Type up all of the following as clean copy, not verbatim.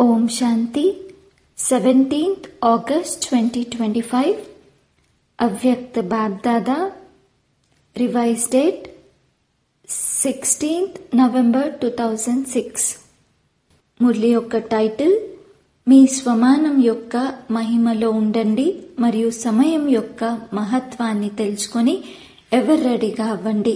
ఓం శాంతి 17th August 2025 Avyakt BapDada revised date 16th November 2006. Murali యొక్క title మీ స్వమానం యొక్క మహిమలో ఉండండి మరియు సమయం యొక్క మహత్వాన్ని తెలుసుకొని ఎవర్ రెడీగా అవ్వండి.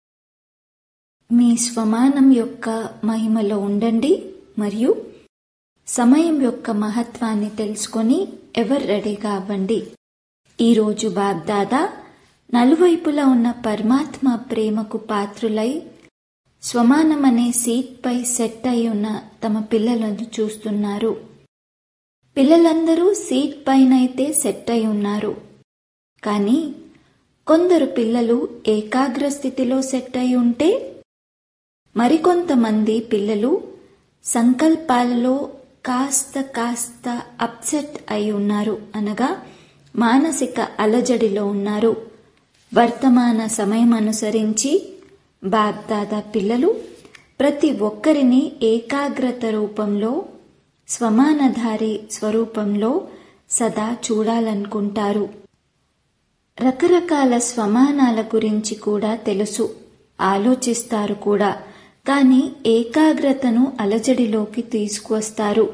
మీ స్వమానం యొక్క మహిమలో ఉండండి మరియు సమయం యొక్క మహత్వాన్ని తెలుసుకొని ఎవర్ రెడీగా అవ్వండి. ఈరోజు బాబ్దాదా నలువైపులా ఉన్న పరమాత్మ ప్రేమకు పాత్రులై స్వమానం అనే సీట్ పై సెట్ అయి ఉన్న తమ పిల్లలను చూస్తున్నారు. పిల్లలందరూ సీట్ పైనైతే సెట్ అయి ఉన్నారు, కానీ కొందరు పిల్లలు ఏకాగ్ర స్థితిలో సెట్ అయి ఉంటే మరికొంతమంది పిల్లలు సంకల్పాలలో కాస్త అప్సెట్ అయి ఉన్నారు, అనగా మానసిక అలజడిలో ఉన్నారు. వర్తమాన సమయం అనుసరించి బాబ్దాదా పిల్లలు ప్రతి ఒక్కరిని ఏకాగ్రత రూపంలో స్వమానధారి స్వరూపంలో సదా చూడాలనుకుంటారు. రకరకాల స్వమానాల గురించి కూడా తెలుసు, ఆలోచిస్తారు కూడా, కానీ ఏకాగ్రతను అలజడిలోకి తీసుకువస్తారు.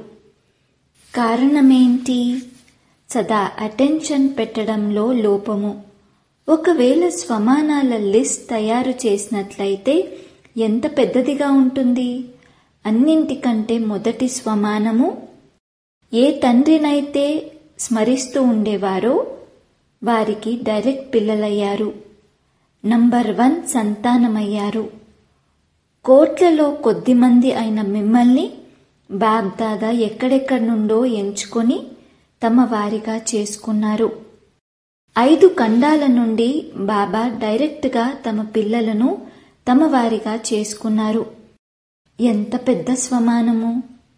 కారణమేంటి? సదా అటెన్షన్ పెట్టడంలో లోపము. ఒకవేళ స్వమానాల లిస్ట్ తయారు చేసినట్లయితే ఎంత పెద్దదిగా ఉంటుంది. అన్నింటికంటే మొదటి స్వమానము ఏ తండ్రినైతే స్మరిస్తూ ఉండేవారో వారికి డైరెక్ట్ పిల్లలయ్యారు. నంబర్ 1 సంతానమయ్యారు. కోట్లలో కొద్దిమంది అయిన మిమ్మల్ని బాబ్దాదా ఎక్కడెక్కడి నుండో ఎంచుకొని తమ వారిగా చేసుకున్నారు. 5 ఖండాల నుండి బాబా డైరెక్ట్గా తమ పిల్లలను తమ వారిగా చేసుకున్నారు. ఎంత పెద్ద స్వమానము!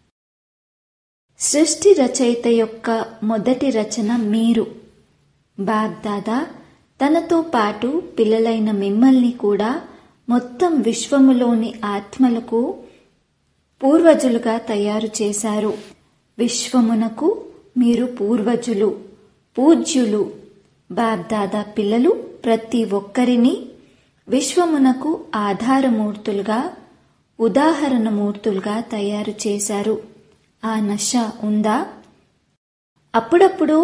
సృష్టి రచయిత యొక్క మొదటి రచన మీరు. బాబ్దాదా తనతో పాటు పిల్లలైన మిమ్మల్ని కూడా మొత్తం విశ్వములోని ఆత్మలకు పూర్వజులుగా తయారు చేశారు. విశ్వమునకు మీరు పూర్వజులు, పూజ్యులు. బాబ్దాదా పిల్లలు ప్రతి ఒక్కరిని విశ్వమునకు ఆధారమూర్తులుగా, ఉదాహరణమూర్తులుగా తయారు చేశారు. ఆ నశ ఉందా? అప్పుడప్పుడు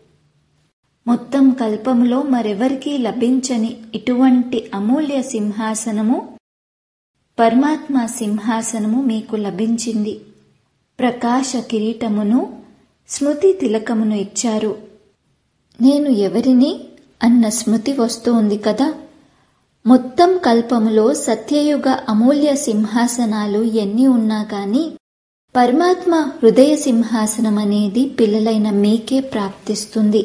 మొత్తం కల్పములో మరెవరికీ లభించని ఇటువంటి అమూల్య సింహాసనము, పరమాత్మ సింహాసనము మీకు లభించింది. ప్రకాశ కిరీటమును, స్మృతి తిలకమును ఇచ్చారు. నేను ఎవరిని అన్న స్మృతి వస్తోంది కదా. మొత్తం కల్పములో సత్యయుగ అమూల్య సింహాసనాలు ఎన్ని ఉన్నా గాని పరమాత్మ హృదయ సింహాసనం అనేది పిల్లలైన మీకే ప్రాప్తిస్తుంది.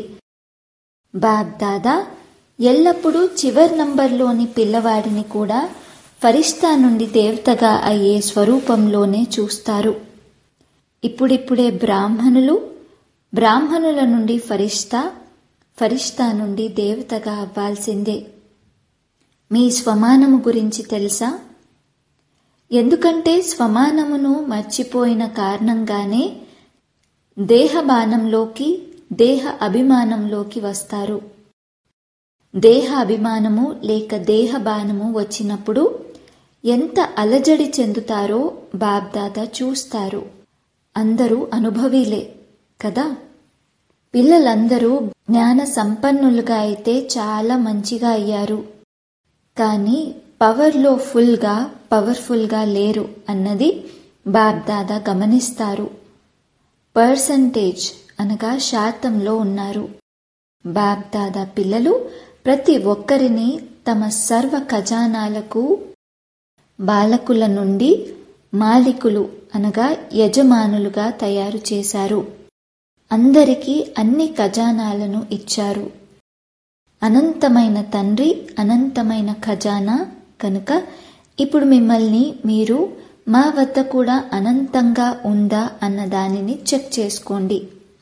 బాబ్దాదా ఎల్లప్పుడూ చివరి నంబర్లోని పిల్లవాడిని కూడా ఫరిష్తా నుండి దేవతగా అయ్యే స్వరూపంలోనే చూస్తారు. ఇప్పుడిప్పుడే బ్రాహ్మణులు, బ్రాహ్మణుల నుండి ఫరిష్తా, ఫరిష్తా నుండి దేవతగా అవ్వాల్సిందే. మీ స్వమానము గురించి తెలుసా? ఎందుకంటే స్వమానమును మర్చిపోయిన కారణంగానే దేహబానంలోకి, దేహ అభిమానంలోకి వస్తారు. దేహ అభిమానము లేక దేహబానము వచ్చినప్పుడు ఎంత అలజడి చెందుతారో బాబ్దాదా చూస్తారు. అందరూ అనుభవీలే కదా. పిల్లలందరూ జ్ఞాన సంపన్నులుగా అయితే చాలా మంచిగా అయ్యారు, కానీ పవర్లో పవర్ఫుల్గా లేరు అన్నది బాబ్దాదా గమనిస్తారు. పర్సంటేజ్ అనగా శాతంలో ఉన్నారు. బాబ్దాదా పిల్లలు ప్రతి ఒక్కరిని తమ సర్వ ఖజానాలకు బాలకుల నుండి మాలికులు అనగా యజమానులుగా తయారు చేశారు. అందరికీ అన్ని ఖజానాలను ఇచ్చారు. అనంతమైన తండ్రి, అనంతమైన ఖజానా కనుక ఇప్పుడు మిమ్మల్ని మీరు మా వద్ద కూడా అనంతంగా ఉందా అన్న దానిని చెక్ చేసుకోండి.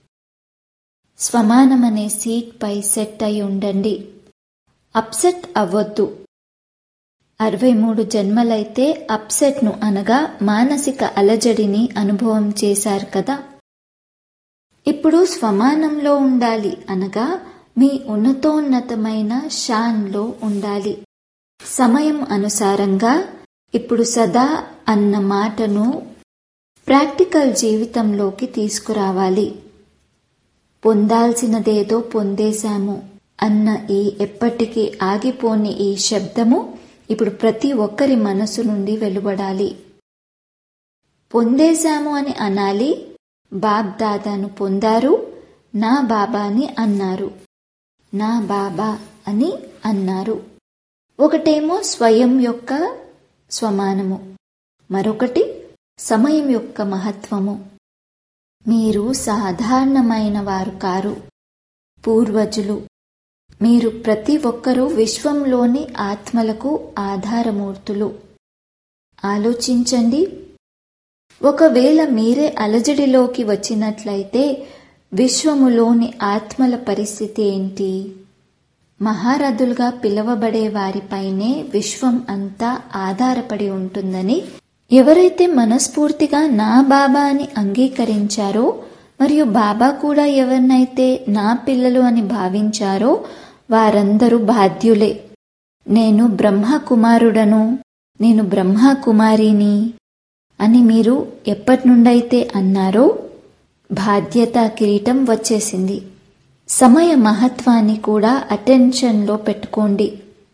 స్వమానమనే సీట్ పై సెట్ అయి ఉండండి. అప్సెట్ అవ్వొద్దు. 63 జన్మలైతే అప్సెట్ను అనగా మానసిక అలజడిని అనుభవం చేశారు కదా. ఇప్పుడు స్వమానంలో ఉండాలి అనగా మీ ఉన్నతోన్నతమైన షాన్లో ఉండాలి. సమయం అనుసారంగా ఇప్పుడు సదా అన్న మాటను ప్రాక్టికల్ జీవితంలోకి తీసుకురావాలి. పొందాల్సినదేదో పొందేశాము అన్న ఈ ఎప్పటికీ ఆగిపోని ఈ శబ్దము ఇప్పుడు ప్రతి ఒక్కరి మనసు నుండి వెలువడాలి. పొందేశాము అని అనాలి. బాబ్ దాదాను పొందారు, నా బాబాని అన్నారు, నా బాబా అని అన్నారు. ఒకటేమో స్వయం యొక్క స్వమానము, మరొకటి సమయం యొక్క మహత్వము. మీరు సాధారణమైన వారు కారు, పూర్వజులు. మీరు ప్రతి ఒక్కరూ విశ్వంలోని ఆత్మలకు ఆధారమూర్తులు. ఆలోచించండి, ఒకవేళ మీరే అలజడిలోకి వచ్చినట్లయితే విశ్వములోని ఆత్మల పరిస్థితి ఏంటి? మహారథులుగా పిలువబడే వారిపైనే విశ్వం అంతా ఆధారపడి ఉంటుందని ఎవరైతే మనస్ఫూర్తిగా నా బాబా అని అంగీకరించారో, మరియు బాబా కూడా ఎవరినైతే నా పిల్లలు అని భావించారో వారందరూ బాధ్యులే. నేను బ్రహ్మ కుమారుడను, నేను బ్రహ్మ కుమారిని అని మీరు ఎప్పటి నుండైతే అన్నారో బాధ్యతా కిరీటం వచ్చేసింది. సమయ మహత్వాన్ని కూడా అటెన్షన్లో పెట్టుకోండి.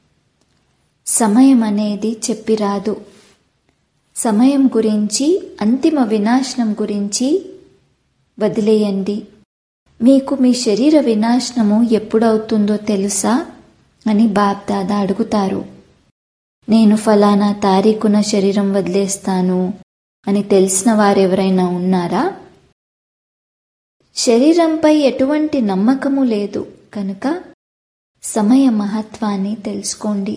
సమయం అనేది చెప్పిరాదు. సమయం గురించి, అంతిమ వినాశనం గురించి వదిలేయండి. మీకు మీ శరీర వినాశనము ఎప్పుడవుతుందో తెలుసా అని బాప్ దాదా అడుగుతారు. నేను ఫలానా తారీఖున శరీరం వదిలేస్తాను అని తెలిసిన వారెవరైనా ఉన్నారా? శరీరంపై ఎటువంటి నమ్మకము లేదు కనుక సమయ మహత్వాన్ని తెలుసుకోండి.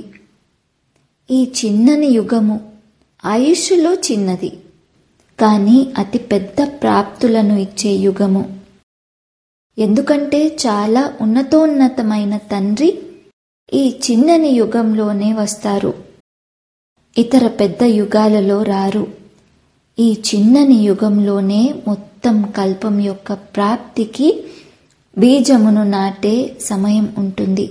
ఈ చిన్నని యుగము ఆయుష్లో చిన్నది, కానీ అతి పెద్ద ప్రాప్తులను ఇచ్చే యుగము. ఎందుకంటే చాలా ఉన్నతోన్నతమైన తండ్రి ఈ చిన్నని యుగంలోనే వస్తారు, ఇతర పెద్ద యుగాలలో రారు. ఈ చిన్నని యుగంలోనే మొత్తం కల్పం యొక్క ప్రాప్తికి బీజమును నాటే సమయం ఉంటుంది.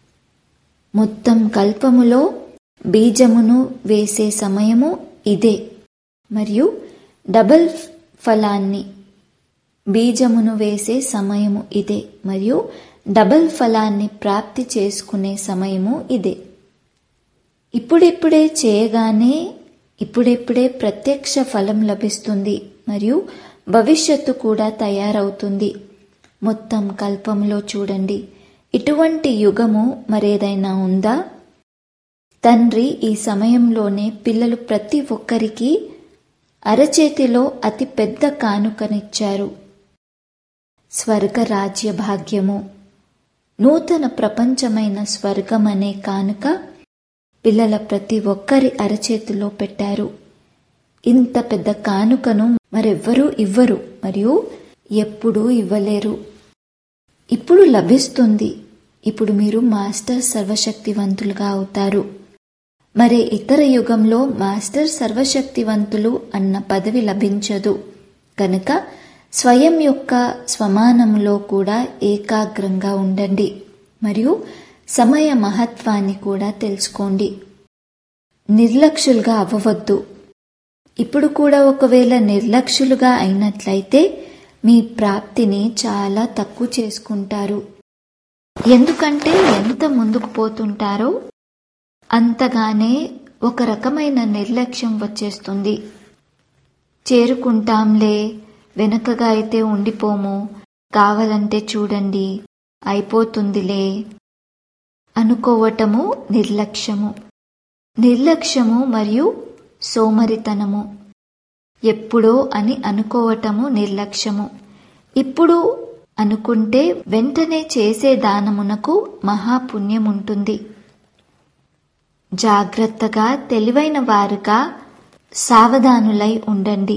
మొత్తం కల్పములో బీజమును వేసే సమయము ఇదే, మరియు డబల్ ఫలాన్ని బీజమును వేసే సమయము ఇదే, మరియు డబల్ ఫలాన్ని ప్రాప్తి చేసుకునే సమయము ఇదే. ఇప్పుడిప్పుడే చేయగానే ఇప్పుడిప్పుడే ప్రత్యక్ష ఫలం లభిస్తుంది, మరియు భవిష్యత్తు కూడా తయారవుతుంది. మొత్తం కల్పంలో చూడండి, ఇటువంటి యుగము మరేదైనా ఉందా? తండ్రి ఈ సమయంలోనే పిల్లలు ప్రతి ఒక్కరికి అరచేతిలో అతి పెద్ద కానుకనిచ్చారు. స్వర్గ రాజ్య భాగ్యము, నూతన ప్రపంచమైన స్వర్గం అనే కానుక పిల్లల ప్రతి ఒక్కరి అరచేతిలో పెట్టారు. ఇంత పెద్ద కానుకను మరెవ్వరూ ఇవ్వరు, మరియు ఎప్పుడూ ఇవ్వలేరు. ఇప్పుడు లభిస్తుంది. ఇప్పుడు మీరు మాస్టర్ సర్వశక్తివంతులుగా అవుతారు. మరే ఇతర యుగంలో మాస్టర్ సర్వశక్తివంతులు అన్న పదవి లభించదు. కనుక స్వయం యొక్క స్వమానంలో కూడా ఏకాగ్రంగా ఉండండి, మరియు సమయ మహత్వాన్ని కూడా తెలుసుకోండి. నిర్లక్ష్యులుగా అవ్వవద్దు. ఇప్పుడు కూడా ఒకవేళ నిర్లక్ష్యులుగా అయినట్లయితే మీ ప్రాప్తిని చాలా తక్కువ చేసుకుంటారు. ఎందుకంటే ఎంత ముందుకు పోతుంటారో అంతగానే ఒక రకమైన నిర్లక్ష్యం వచ్చేస్తుంది. చేరుకుంటాంలే, వెనకగా అయితే ఉండిపోము, కావాలంటే చూడండి, అయిపోతుందిలే అనుకోవటము నిర్లక్ష్యము. నిర్లక్ష్యము మరియు సోమరితనము. ఎప్పుడో అని అనుకోవటము నిర్లక్ష్యము. ఇప్పుడు అనుకుంటే వెంటనే చేసే దానమునకు మహాపుణ్యముంటుంది. జాగ్రత్తగా తెలివైన వారుగా సావధానులై ఉండండి.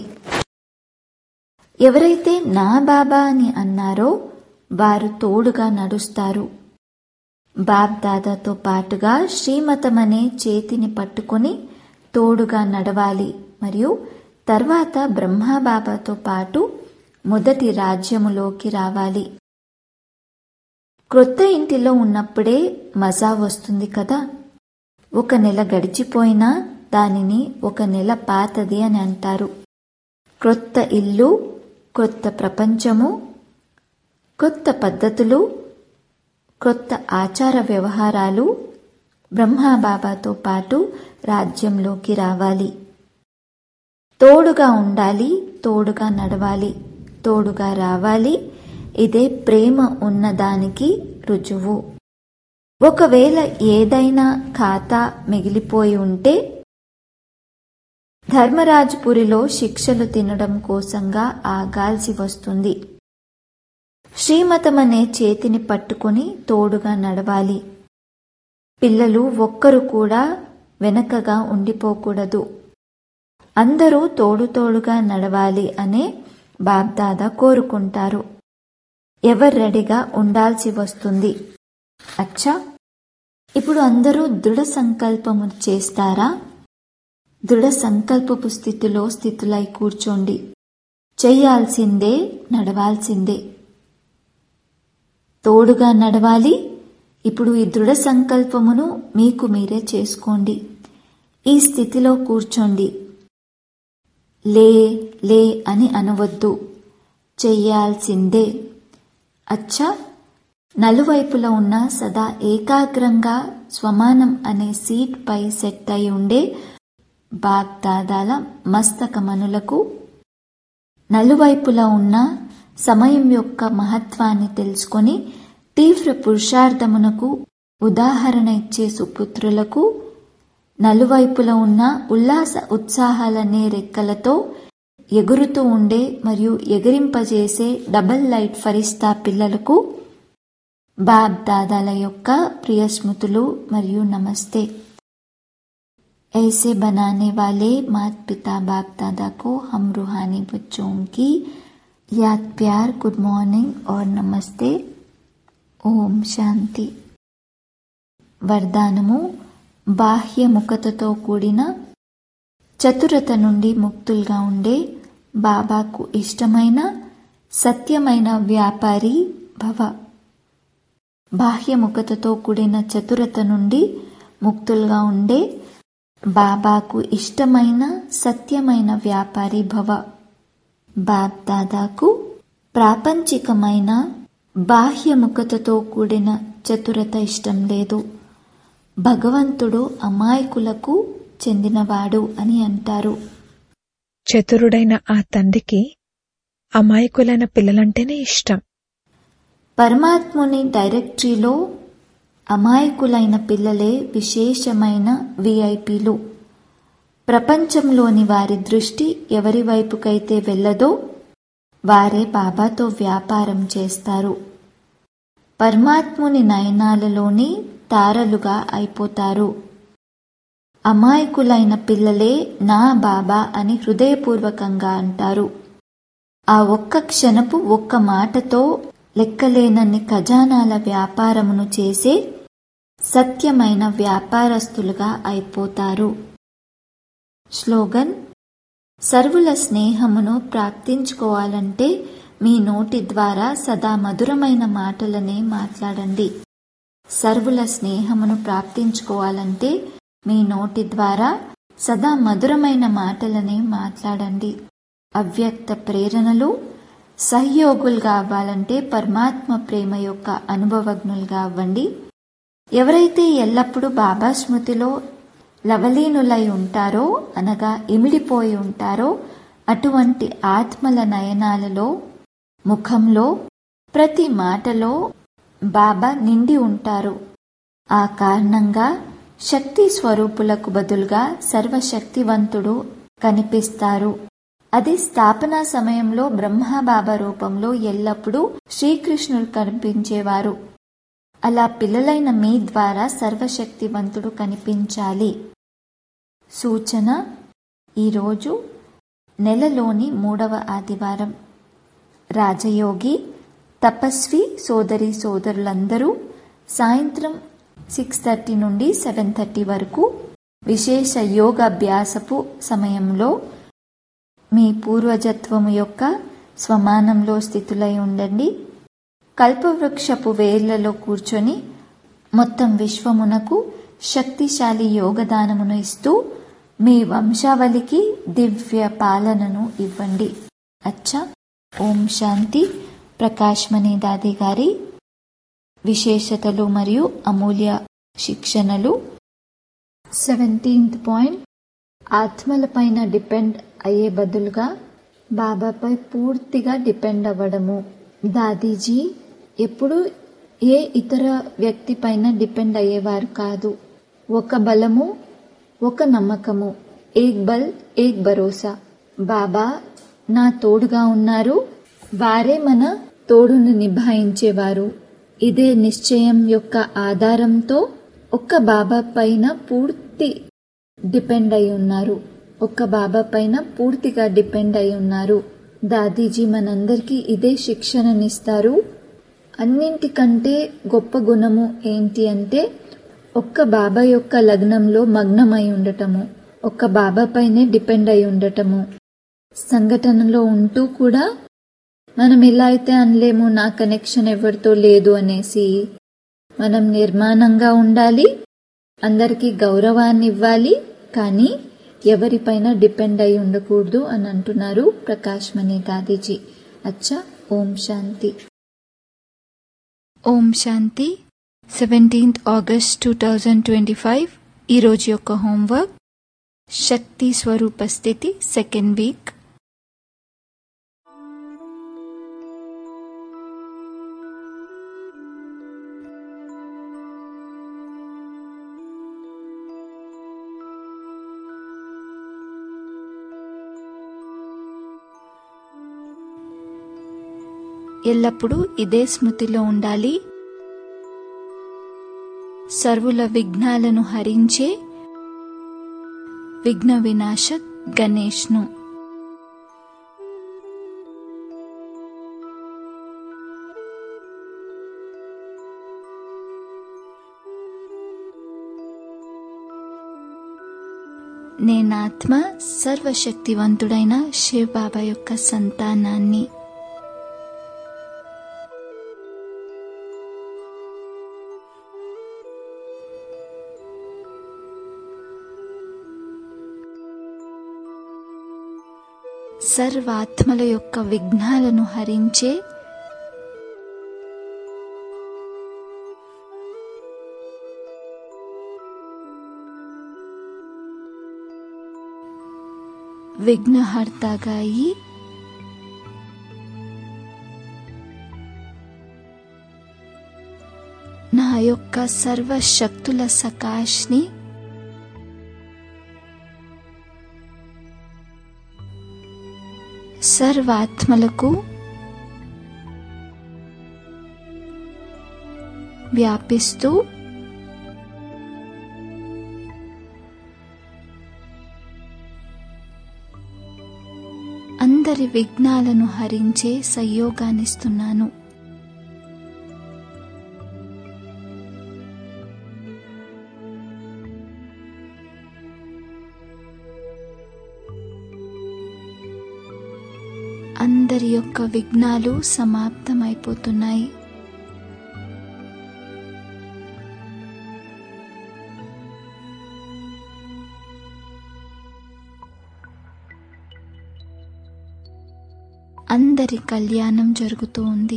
ఎవరైతే నా బాబా అని అన్నారో వారు తోడుగా నడుస్తారు. బాప్ దాదాతో పాటుగా శ్రీమతం అనే చేతిని పట్టుకొని తోడుగా నడవాలి మరియు తర్వాత బ్రహ్మబాబాతో పాటు మొదటి రాజ్యములోకి రావాలి. క్రొత్త ఇంటిలో ఉన్నప్పుడే మజా వస్తుంది కదా. 1 నెల గడిచిపోయినా దానిని 1 నెల పాతది అని అంటారు. క్రొత్త ఇల్లు, క్రొత్త ప్రపంచము, కొత్త పద్ధతులు, క్రొత్త ఆచార వ్యవహారాలు. బ్రహ్మబాబాతో పాటు రాజ్యంలోకి రావాలి. తోడుగా ఉండాలి, తోడుగా నడవాలి, తోడుగా రావాలి. ఇదే ప్రేమ ఉన్నదానికి రుజువు. ఒకవేళ ఏదైనా ఖాతా మిగిలిపోయి ఉంటే ధర్మరాజ్పురిలో శిక్షలు తినడం కోసంగా ఆగాల్సి వస్తుంది. శ్రీమతం అనే చేతిని పట్టుకొని తోడుగా నడవాలి. పిల్లలు ఒక్కరు కూడా వెనకగా ఉండిపోకూడదు. అందరూ తోడుగా నడవాలి అనే బాబ్దాదా కోరుకుంటారు. ఎవరు రెడీగా ఉండాల్సి వస్తుంది. అచ్చా, ఇప్పుడు అందరూ దృఢ సంకల్పము చేస్తారా? దృఢ సంకల్పపు స్థితిలో స్థితులై కూర్చోండి. చెయ్యాల్సిందే, నడవాల్సిందే. తోడుగా నడవాలి. ఇప్పుడు ఈ దృఢ సంకల్పమును మీకు మీరే చేసుకోండి. ఈ స్థితిలో కూర్చోండి. లే లే అని అనవద్దు. చెయ్యాల్సిందే. అచ్చా, నలువైపులా ఉన్న సదా ఏకాగ్రంగా స్వమానం అనే సీట్ పై సెట్ అయి ఉండే బాప్ దాదాల మస్తకమనులకు నలువైపులా ఉన్న సమయం యొక్క మహత్వాన్ని తెలుసుకొని తీవ్ర పురుషార్థమునకు ఉదాహరణ ఇచ్చే సుపుత్రులకు నలువైపులా ఉన్న ఉల్లాస ఉత్సాహాలనే రెక్కలతో ఎగురుతూ ఉండే మరియు ఎగిరింపజేసే డబల్ లైట్ ఫరిస్తా పిల్లలకు బాప్ దాదాల యొక్క ప్రియ స్మృతులు మరియు నమస్తే. ऐसे बनाने वाले माता पिता बाप दादा को हम रूहानी बच्चों की याद प्यार, गुड मॉर्निंग और नमस्ते. ఓం శాంతి. వరదానము. బాహ్య ముఖతతో కూడిన చతురత నుండి ముక్తులుగా ఉండే బాబాకు ఇష్టమైన సత్యమైన వ్యాపారి భవ. బాహ్యముఖతతో కూడిన చతురత నుండి ముక్తులుగా ఉండే బాబాకు ఇష్టమైన సత్యమైన వ్యాపారి భవ. బాప్ దాదాకు ప్రాపంచికమైన బాహ్యముఖతతో కూడిన చతురత ఇష్టం లేదు. భగవంతుడు అమాయకులకు చెందినవాడు అని అంటారు. చతురుడైన ఆ తండ్రికి అమాయకులైన పిల్లలంటేనే ఇష్టం. పరమాత్ముని డైరెక్టరీలో అమాయకులైన పిల్లలే విశేషమైన విఐపీలు. ప్రపంచంలోని వారి దృష్టి ఎవరి వైపుకైతే వెళ్ళదో వారే బాబాతో వ్యాపారం చేస్తారు. పరమాత్ముని నయనాలలోని తారలుగా అయిపోతారు. అమాయకులైన పిల్లలే నా బాబా అని హృదయపూర్వకంగా అంటారు. ఆ ఒక్క క్షణపు ఒక్క మాటతో లెక్కలేనన్ని ఖజానాల వ్యాపారమును చేసే సత్యమైన వ్యాపారస్తులుగా అయిపోతారు. స్లోగన్. సర్వుల స్నేహమును ప్రాప్తించుకోవాలంటే మీ నోటి ద్వారా సదా మధురమైన మాటలనే మాట్లాడండి. సర్వుల స్నేహమును ప్రాప్తించుకోవాలంటే మీ నోటి ద్వారా సదా మధురమైన మాటలనే మాట్లాడండి. అవ్యక్త ప్రేరణలు సహయోగులుగా అవ్వాలంటే పరమాత్మ ప్రేమ యొక్క అనుభవజ్ఞులుగా అవ్వండి. ఎవరైతే ఎల్లప్పుడూ బాబా స్మృతిలో లవలీనులై ఉంటారో అనగా ఇమిడిపోయి ఉంటారో అటువంటి ఆత్మల నయనాలలో ముఖంలో ప్రతి మాటలో బాబా నిండి ఉంటారు. ఆ కారణంగా శక్తి స్వరూపులకు బదులుగా సర్వశక్తివంతుడు కనిపిస్తారు. అది స్థాపనా సమయంలో బ్రహ్మబాబా రూపంలో ఎల్లప్పుడూ శ్రీకృష్ణుడు కనిపించేవారు. అలా పిల్లలైన మీ ద్వారా సర్వశక్తివంతుడు కనిపించాలి. సూచన. ఈరోజు నెలలోని 3వ ఆదివారం. రాజయోగి తపస్వి సోదరి సోదరులందరూ సాయంత్రం 6:30 నుండి 7:30 వరకు విశేష యోగాభ్యాసపు సమయంలో మీ పూర్వజత్వము యొక్క స్వమానంలో స్థితులై ఉండండి. కల్పవృక్షపు వేర్లలో కూర్చొని మొత్తం విశ్వమునకు శక్తిశాలి యోగదానమును ఇస్తూ మీ వంశావళికి దివ్య పాలనను ఇవ్వండి. అచ్చా. ఓం శాంతి. ప్రకాష్ మణి దాది గారి విశేషతలు మరియు అమూల్య శిక్షణలు. 17th పాయింట్, ఆత్మలపైన డిపెండ్ అయ్యే బదులుగా బాబాపై పూర్తిగా డిపెండ్ అవ్వడము. దాదీజీ ఎప్పుడు ఏ ఇతర వ్యక్తి పైన డిపెండ్ అయ్యేవారు కాదు. ఒక బలము, ఒక నమ్మకము, ఏక్ బల్ ఏక్ భరోసా. బాబా నా తోడుగా ఉన్నారు, వారే మన తోడును నిభాయించేవారు. ఇదే నిశ్చయం యొక్క ఆధారంతో ఒక్క బాబా పైన పూర్తి డిపెండ్ అయి ఉన్నారు. ఒక్క బాబా పైన పూర్తిగా డిపెండ్ అయి ఉన్నారు. దాదీజీ మనందరికీ ఇదే శిక్షణనిస్తారు. అన్నింటికంటే గొప్ప గుణము ఏంటి అంటే ఒక్క బాబా యొక్క లగ్నంలో మగ్నమై ఉండటము, ఒక్క బాబా పైనే డిపెండ్ అయి ఉండటము. సంఘటనలో ఉంటూ కూడా మనం ఎలా అయితే అనలేము నా కనెక్షన్ ఎవరితో లేదు అనేసి. మనం నిర్మాణంగా ఉండాలి, అందరికీ గౌరవాన్ని ఇవ్వాలి, కానీ ఎవరిపైన డిపెండ్ అయి ఉండకూడదు అని అంటున్నారు ప్రకాష్ మణి దాదీజీ. అచ్చా. ఓం శాంతి. ఓం శాంతి. 17th ఆగస్ట్ 2025 ఈరోజు యొక్క హోంవర్క్ శక్తి స్వరూప స్థితి సెకండ్ వీక్. ఎల్లప్పుడూ ఇదే స్మృతిలో ఉండాలి. సర్వుల విఘ్నాలను హరించే విఘ్న వినాశక్ గణేష్ను. నేనాత్మ సర్వశక్తివంతుడైన శివ బాబా యొక్క సంతానాన్ని. సర్వాత్మల యొక్క విఘ్నాలను హరించే విఘ్నహర్తగా అయి నా యొక్క సర్వశక్తుల సకాష్ని సర్వాత్మలకు వ్యాపిస్తూ అందరి విఘ్నాలను హరించే సంయోగాన్నిస్తున్నాను. అందరి యొక్క విఘ్నాలు సమాప్తమైపోతున్నాయి. అందరి కళ్యాణం జరుగుతూ ఉంది.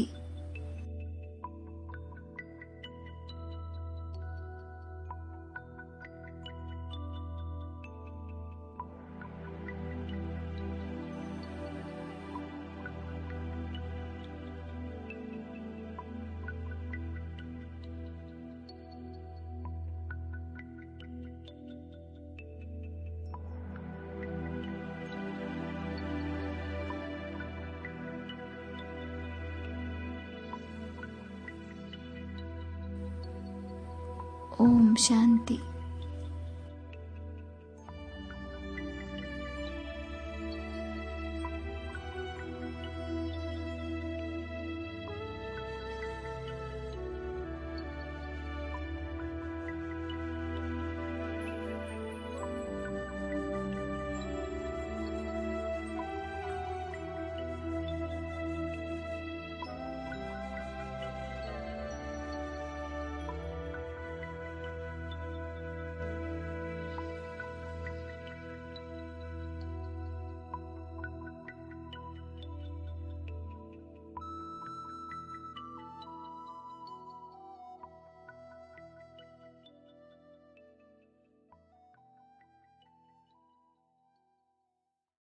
ఓం శాంతి.